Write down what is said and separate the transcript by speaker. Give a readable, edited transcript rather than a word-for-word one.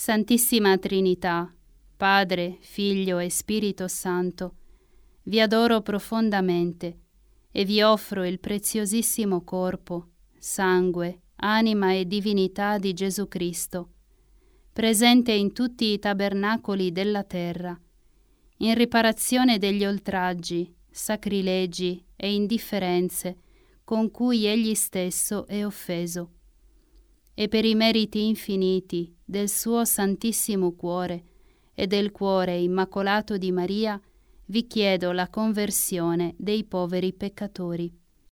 Speaker 1: Santissima Trinità, Padre, Figlio e Spirito Santo, vi adoro profondamente e vi offro il preziosissimo corpo, sangue, anima e divinità di Gesù Cristo, presente in tutti i tabernacoli della terra, in riparazione degli oltraggi, sacrilegi e indifferenze con cui Egli stesso è offeso, e per i meriti infiniti del suo Santissimo Cuore e del Cuore Immacolato di Maria, vi chiedo la conversione dei poveri peccatori.